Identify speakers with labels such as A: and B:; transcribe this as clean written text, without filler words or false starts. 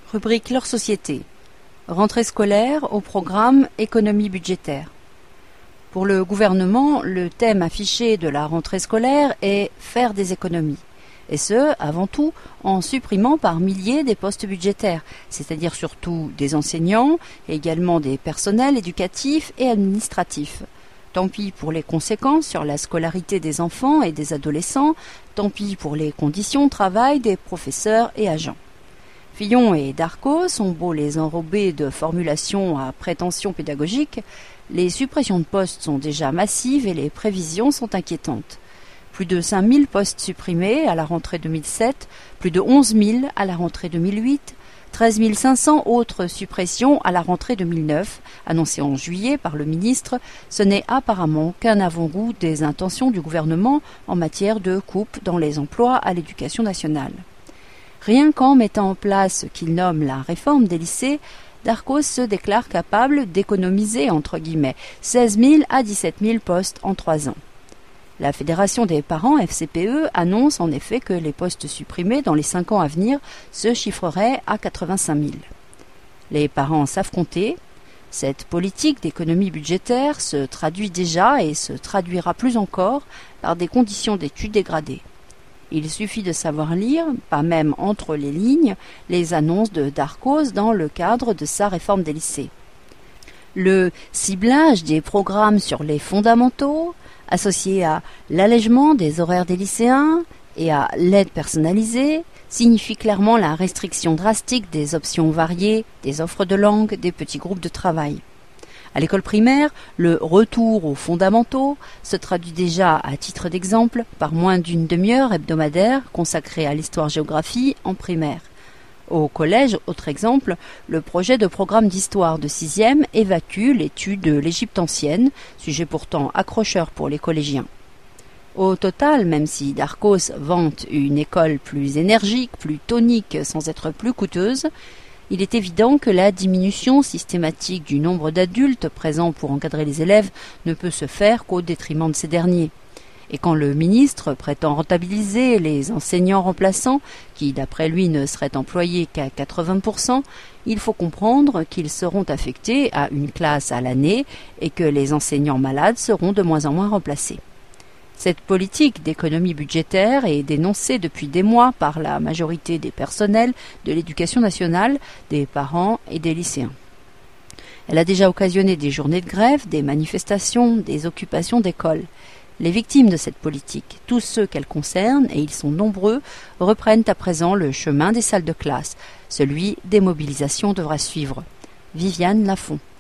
A: Rubrique Leur société. Rentrée scolaire au programme Économie budgétaire. Pour le gouvernement, le thème affiché de la rentrée scolaire est « faire des économies ». Et ce, avant tout, en supprimant par milliers des postes budgétaires, c'est-à-dire surtout des enseignants, et également des personnels éducatifs et administratifs. Tant pis pour les conséquences sur la scolarité des enfants et des adolescents, tant pis pour les conditions de travail des professeurs et agents. Fillon et Darcos ont beau les enrober de formulations à prétention pédagogique, les suppressions de postes sont déjà massives et les prévisions sont inquiétantes. Plus de 5000 postes supprimés à la rentrée 2007, plus de 11 000 à la rentrée 2008, 13 500 autres suppressions à la rentrée 2009, annoncées en juillet par le ministre, ce n'est apparemment qu'un avant-goût des intentions du gouvernement en matière de coupe dans les emplois à l'éducation nationale. Rien qu'en mettant en place ce qu'il nomme la réforme des lycées, Darcos se déclare capable d'économiser entre guillemets 16 000 à 17 000 postes en 3 ans. La Fédération des parents FCPE annonce en effet que les postes supprimés dans les 5 ans à venir se chiffreraient à 85 000. Les parents savent compter. Cette politique d'économie budgétaire se traduit déjà et se traduira plus encore par des conditions d'études dégradées. Il suffit de savoir lire, pas même entre les lignes, les annonces de Darcos dans le cadre de sa réforme des lycées. Le ciblage des programmes sur les fondamentaux, associé à l'allègement des horaires des lycéens et à l'aide personnalisée, signifie clairement la restriction drastique des options variées, des offres de langue, des petits groupes de travail. À l'école primaire, le retour aux fondamentaux se traduit déjà, à titre d'exemple, par moins d'une demi-heure hebdomadaire consacrée à l'histoire-géographie en primaire. Au collège, autre exemple, le projet de programme d'histoire de 6e évacue l'étude de l'Égypte ancienne, sujet pourtant accrocheur pour les collégiens. Au total, même si Darcos vante une école plus énergique, plus tonique, sans être plus coûteuse, il est évident que la diminution systématique du nombre d'adultes présents pour encadrer les élèves ne peut se faire qu'au détriment de ces derniers. Et quand le ministre prétend rentabiliser les enseignants remplaçants, qui d'après lui ne seraient employés qu'à 80%, il faut comprendre qu'ils seront affectés à une classe à l'année et que les enseignants malades seront de moins en moins remplacés. Cette politique d'économie budgétaire est dénoncée depuis des mois par la majorité des personnels de l'éducation nationale, des parents et des lycéens. Elle a déjà occasionné des journées de grève, des manifestations, des occupations d'écoles. Les victimes de cette politique, tous ceux qu'elle concerne, et ils sont nombreux, reprennent à présent le chemin des salles de classe. Celui des mobilisations devra suivre. Viviane Lafont.